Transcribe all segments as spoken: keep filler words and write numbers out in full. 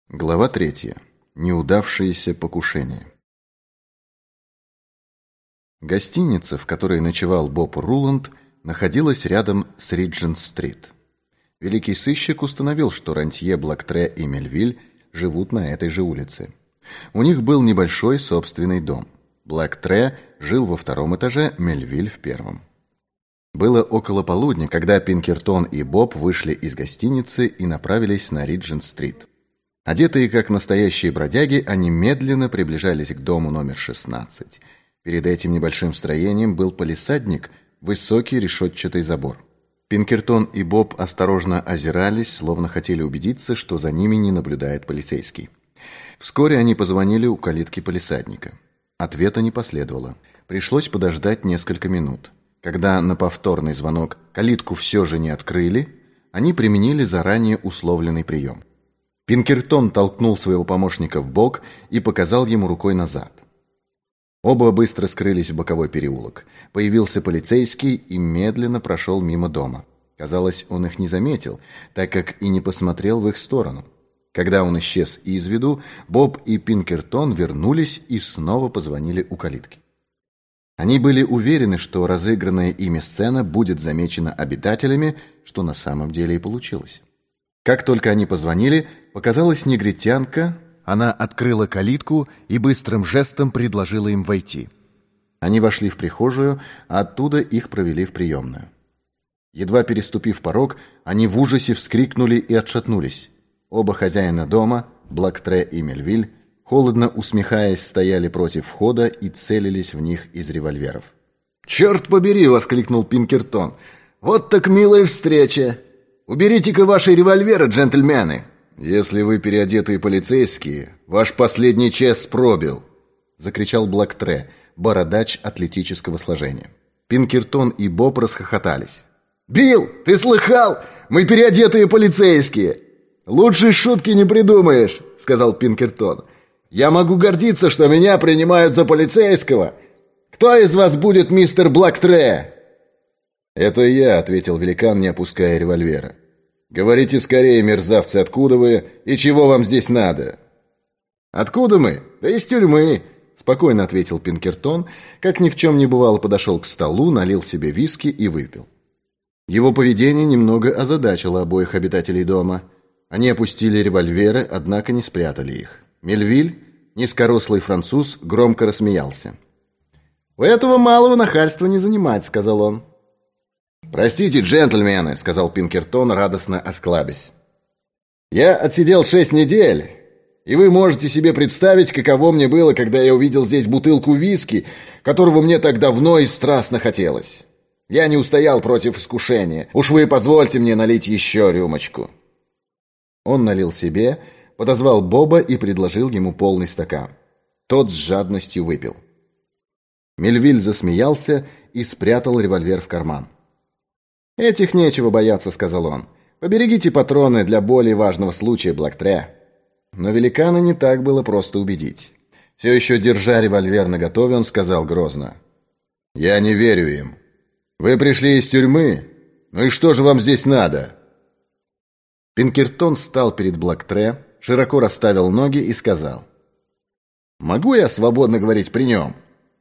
Глава третья. Неудавшееся покушение. Гостиница, в которой ночевал Боб Руланд, находилась рядом с Риджент-стрит. Великий сыщик установил, что рантье Блактре и Мельвиль живут на этой же улице. У них был небольшой собственный дом. Блактре жил во втором этаже, Мельвиль в первом. Было около полудня, когда Пинкертон и Боб вышли из гостиницы и направились на Риджент-стрит. Одетые как настоящие бродяги, они медленно приближались к дому номер шестнадцать. Перед этим небольшим строением был палисадник, высокий решетчатый забор. Пинкертон и Боб осторожно озирались, словно хотели убедиться, что за ними не наблюдает полицейский. Вскоре они позвонили у калитки палисадника. Ответа не последовало. Пришлось подождать несколько минут. Когда на повторный звонок калитку все же не открыли, они применили заранее условленный прием. Пинкертон толкнул своего помощника в бок и показал ему рукой назад. Оба быстро скрылись в боковой переулок. Появился полицейский и медленно прошел мимо дома. Казалось, он их не заметил, так как и не посмотрел в их сторону. Когда он исчез из виду, Боб и Пинкертон вернулись и снова позвонили у калитки. Они были уверены, что разыгранная ими сцена будет замечена обитателями, что на самом деле и получилось. Как только они позвонили, показалась негритянка. Она открыла калитку и быстрым жестом предложила им войти. Они вошли в прихожую, а оттуда их провели в приемную. Едва переступив порог, они в ужасе вскрикнули и отшатнулись. Оба хозяина дома, Блактре и Мельвиль, холодно усмехаясь, стояли против входа и целились в них из револьверов. «Черт побери!» — воскликнул Пинкертон. «Вот так милая встреча! Уберите-ка ваши револьверы, джентльмены!» «Если вы переодетые полицейские, ваш последний час пробил!» — закричал Блактре, бородач атлетического сложения. Пинкертон и Боб расхохотались. «Билл, ты слыхал? Мы переодетые полицейские!» «Лучшей шутки не придумаешь!» — сказал Пинкертон. «Я могу гордиться, что меня принимают за полицейского! Кто из вас будет мистер Блактре?» «Это я», — ответил великан, не опуская револьвера. «Говорите скорее, мерзавцы, откуда вы и чего вам здесь надо?» «Откуда мы? Да из тюрьмы», — спокойно ответил Пинкертон, как ни в чем не бывало, подошел к столу, налил себе виски и выпил. Его поведение немного озадачило обоих обитателей дома. Они опустили револьверы, однако не спрятали их. Мельвиль, низкорослый француз, громко рассмеялся. «У этого малого нахальства не занимать», — сказал он. «Простите, джентльмены», — сказал Пинкертон, радостно осклабясь. «Я отсидел шесть недель, и вы можете себе представить, каково мне было, когда я увидел здесь бутылку виски, которого мне так давно и страстно хотелось. Я не устоял против искушения. Уж вы позвольте мне налить еще рюмочку». Он налил себе, подозвал Боба и предложил ему полный стакан. Тот с жадностью выпил. Мельвиль засмеялся и спрятал револьвер в карман. «Этих нечего бояться», — сказал он. «Поберегите патроны для более важного случая, Блактре». Но великана не так было просто убедить. Все еще держа револьвер наготове, он сказал грозно: «Я не верю им. Вы пришли из тюрьмы? Ну и что же вам здесь надо?» Пинкертон встал перед Блактре, широко расставил ноги и сказал: «Могу я свободно говорить при нем?»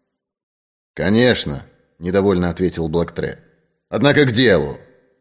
«Конечно», — недовольно ответил Блактре. «Однако к делу».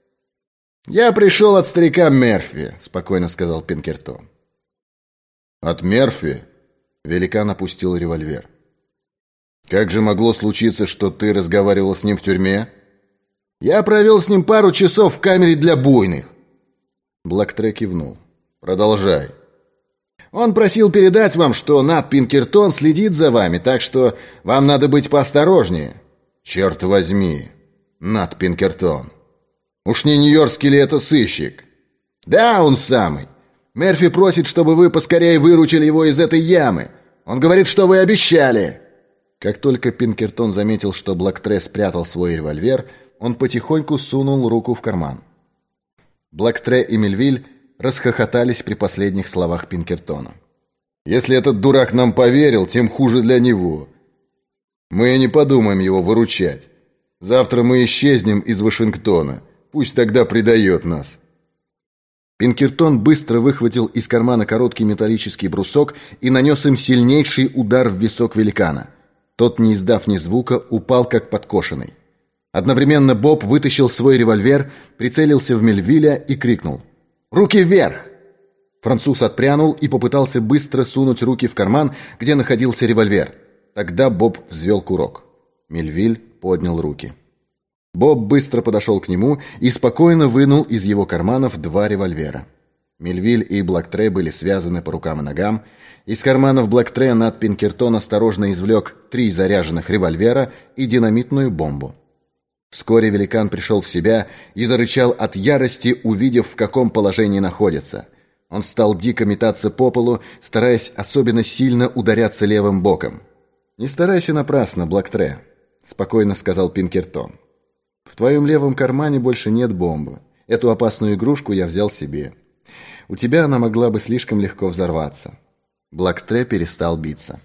«Я пришел от старика Мерфи», — спокойно сказал Пинкертон. «От Мерфи?» — великан опустил револьвер. «Как же могло случиться, что ты разговаривал с ним в тюрьме?» «Я провел с ним пару часов в камере для буйных». Блактре кивнул. «Продолжай». «Он просил передать вам, что Нат Пинкертон следит за вами, так что вам надо быть поосторожнее». «Черт возьми, Нат Пинкертон. Уж не нью-йоркский ли это сыщик?» «Да, он самый. Мерфи просит, чтобы вы поскорее выручили его из этой ямы. Он говорит, что вы обещали». Как только Пинкертон заметил, что Блактре спрятал свой револьвер, он потихоньку сунул руку в карман. Блактре и Мельвиль расхохотались при последних словах Пинкертона. «Если этот дурак нам поверил, тем хуже для него. Мы не подумаем его выручать. Завтра мы исчезнем из Вашингтона. Пусть тогда предает нас». Пинкертон быстро выхватил из кармана короткий металлический брусок и нанес им сильнейший удар в висок великана. Тот, не издав ни звука, упал как подкошенный. Одновременно Боб вытащил свой револьвер, прицелился в Мельвиля и крикнул: «Руки вверх!». Француз отпрянул и попытался быстро сунуть руки в карман, где находился револьвер. Тогда Боб взвел курок. Мельвиль поднял руки. Боб быстро подошел к нему и спокойно вынул из его карманов два револьвера. Мельвиль и Блактре были связаны по рукам и ногам. Из карманов Блактре Нат Пинкертон осторожно извлек три заряженных револьвера и динамитную бомбу. Вскоре великан пришел в себя и зарычал от ярости, увидев, в каком положении находится. Он стал дико метаться по полу, стараясь особенно сильно ударяться левым боком. «Не старайся напрасно, Блактре», — спокойно сказал Пинкертон. «В твоем левом кармане больше нет бомбы. Эту опасную игрушку я взял себе. У тебя она могла бы слишком легко взорваться». Блактре перестал биться.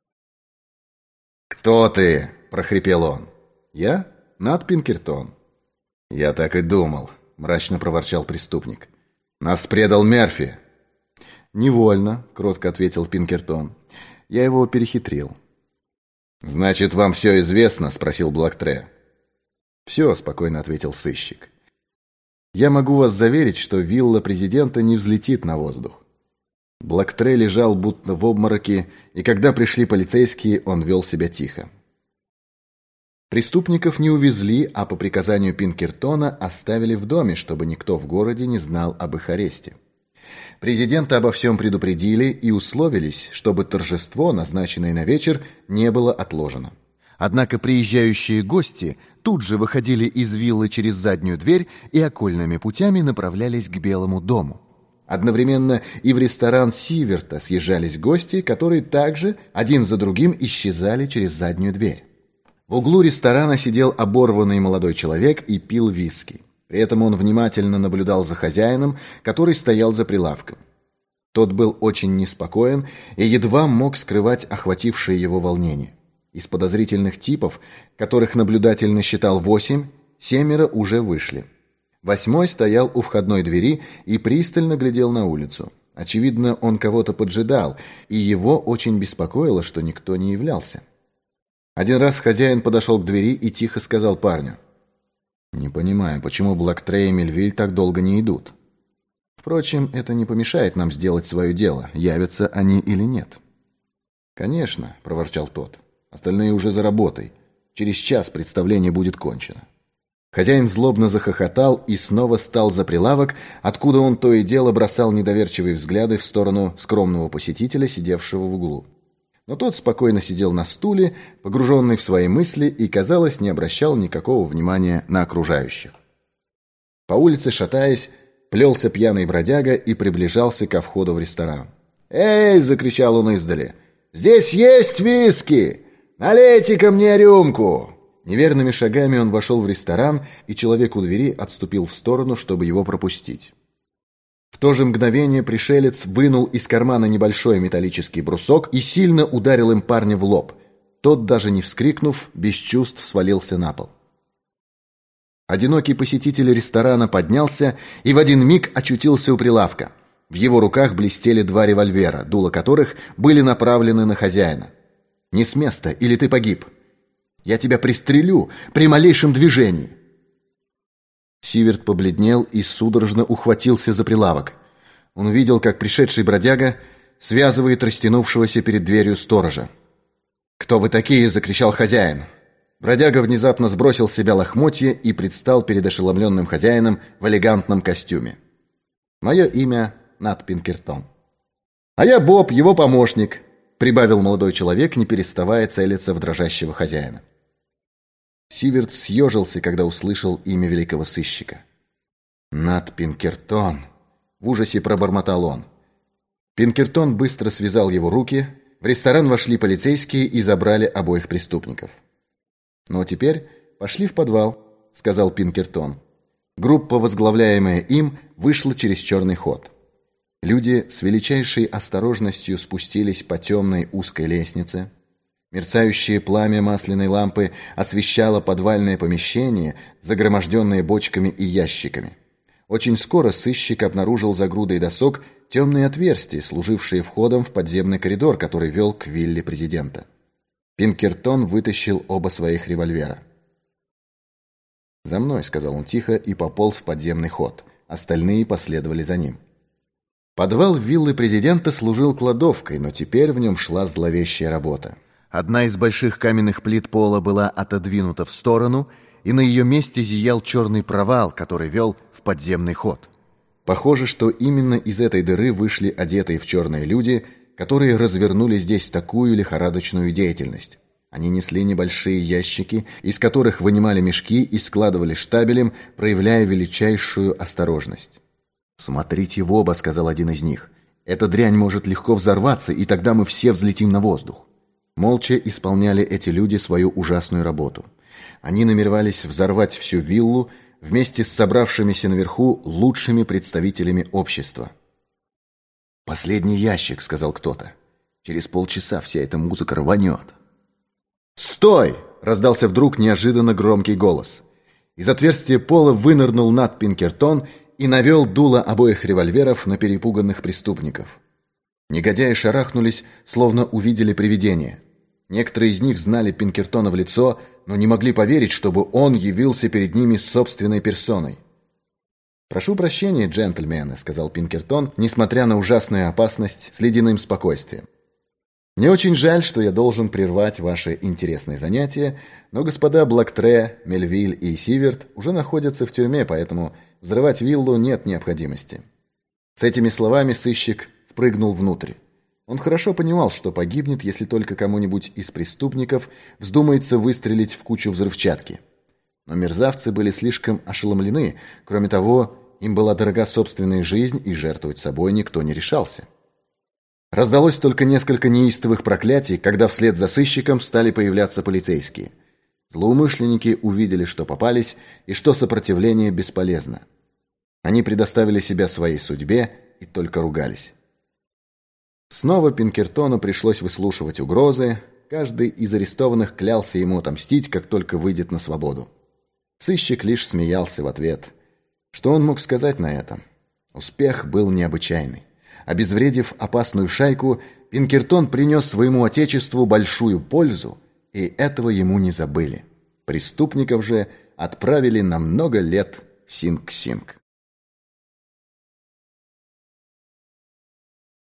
«Кто ты?» — прохрипел он. «Я? Нат Пинкертон». «Я так и думал», — мрачно проворчал преступник. «Нас предал Мерфи». «Невольно», — кротко ответил Пинкертон. «Я его перехитрил». «Значит, вам все известно?» — спросил Блактре. «Все», — спокойно ответил сыщик. «Я могу вас заверить, что вилла президента не взлетит на воздух». Блактре лежал будто в обмороке, и когда пришли полицейские, он вел себя тихо. Преступников не увезли, а по приказанию Пинкертона оставили в доме, чтобы никто в городе не знал об их аресте. Президента обо всем предупредили и условились, чтобы торжество, назначенное на вечер, не было отложено. Однако приезжающие гости тут же выходили из виллы через заднюю дверь и окольными путями направлялись к Белому дому. Одновременно и в ресторан Сиверта съезжались гости, которые также один за другим исчезали через заднюю дверь. В углу ресторана сидел оборванный молодой человек и пил виски. При этом он внимательно наблюдал за хозяином, который стоял за прилавком. Тот был очень неспокоен и едва мог скрывать охватившее его волнение. Из подозрительных типов, которых наблюдатель насчитал восемь, семеро уже вышли. Восьмой стоял у входной двери и пристально глядел на улицу. Очевидно, он кого-то поджидал, и его очень беспокоило, что никто не являлся. Один раз хозяин подошел к двери и тихо сказал парню: «Не понимаю, почему Блактре и Мельвиль так долго не идут. Впрочем, это не помешает нам сделать свое дело, явятся они или нет». «Конечно», — проворчал тот. «Остальные уже за работой. Через час представление будет кончено». Хозяин злобно захохотал и снова стал за прилавок, откуда он то и дело бросал недоверчивые взгляды в сторону скромного посетителя, сидевшего в углу. Но тот спокойно сидел на стуле, погруженный в свои мысли, и, казалось, не обращал никакого внимания на окружающих. По улице, шатаясь, плелся пьяный бродяга и приближался ко входу в ресторан. «Эй!» — закричал он издали. «Здесь есть виски! Налейте-ка мне рюмку!» Неверными шагами он вошел в ресторан, и человек у двери отступил в сторону, чтобы его пропустить. В то же мгновение пришелец вынул из кармана небольшой металлический брусок и сильно ударил им парня в лоб. Тот, даже не вскрикнув, без чувств свалился на пол. Одинокий посетитель ресторана поднялся и в один миг очутился у прилавка. В его руках блестели два револьвера, дула которых были направлены на хозяина. «Не с места, или ты погиб! Я тебя пристрелю при малейшем движении!» Сиверт побледнел и судорожно ухватился за прилавок. Он увидел, как пришедший бродяга связывает растянувшегося перед дверью сторожа. «Кто вы такие?» — закричал хозяин. Бродяга внезапно сбросил с себя лохмотья и предстал перед ошеломленным хозяином в элегантном костюме. «Мое имя Нат Пинкертон». «А я Боб, его помощник», — прибавил молодой человек, не переставая целиться в дрожащего хозяина. Сиверт съежился, когда услышал имя великого сыщика. «Нат Пинкертон!» — в ужасе пробормотал он. Пинкертон быстро связал его руки. В ресторан вошли полицейские и забрали обоих преступников. «Ну а теперь пошли в подвал», — сказал Пинкертон. Группа, возглавляемая им, вышла через черный ход. Люди с величайшей осторожностью спустились по темной узкой лестнице. Мерцающее пламя масляной лампы освещало подвальное помещение, загроможденное бочками и ящиками. Очень скоро сыщик обнаружил за грудой досок темные отверстия, служившие входом в подземный коридор, который вел к вилле президента. Пинкертон вытащил оба своих револьвера. «За мной», — сказал он тихо и пополз в подземный ход. Остальные последовали за ним. Подвал виллы президента служил кладовкой, но теперь в нем шла зловещая работа. Одна из больших каменных плит пола была отодвинута в сторону, и на ее месте зиял черный провал, который вел в подземный ход. Похоже, что именно из этой дыры вышли одетые в черные люди, которые развернули здесь такую лихорадочную деятельность. Они несли небольшие ящики, из которых вынимали мешки и складывали штабелем, проявляя величайшую осторожность. «Смотрите в оба», — сказал один из них. «Эта дрянь может легко взорваться, и тогда мы все взлетим на воздух». Молча исполняли эти люди свою ужасную работу. Они намеревались взорвать всю виллу вместе с собравшимися наверху лучшими представителями общества. «Последний ящик», — сказал кто-то. «Через полчаса вся эта музыка рванет». «Стой!» — раздался вдруг неожиданно громкий голос. Из отверстия пола вынырнул Нат Пинкертон и навел дуло обоих револьверов на перепуганных преступников. Негодяи шарахнулись, словно увидели привидение. Некоторые из них знали Пинкертона в лицо, но не могли поверить, чтобы он явился перед ними с собственной персоной. «Прошу прощения, джентльмены», — сказал Пинкертон, несмотря на ужасную опасность, с ледяным спокойствием. «Мне очень жаль, что я должен прервать ваше интересное занятие, но господа Блактре, Мельвиль и Сиверт уже находятся в тюрьме, поэтому взрывать виллу нет необходимости». С этими словами сыщик впрыгнул внутрь. Он хорошо понимал, что погибнет, если только кому-нибудь из преступников вздумается выстрелить в кучу взрывчатки. Но мерзавцы были слишком ошеломлены. Кроме того, им была дорога собственная жизнь, и жертвовать собой никто не решался. Раздалось только несколько неистовых проклятий, когда вслед за сыщиком стали появляться полицейские. Злоумышленники увидели, что попались, и что сопротивление бесполезно. Они предоставили себя своей судьбе и только ругались. Снова Пинкертону пришлось выслушивать угрозы. Каждый из арестованных клялся ему отомстить, как только выйдет на свободу. Сыщик лишь смеялся в ответ. Что он мог сказать на это? Успех был необычайный. Обезвредив опасную шайку, Пинкертон принес своему отечеству большую пользу, и этого ему не забыли. Преступников же отправили на много лет в Синг-Синг.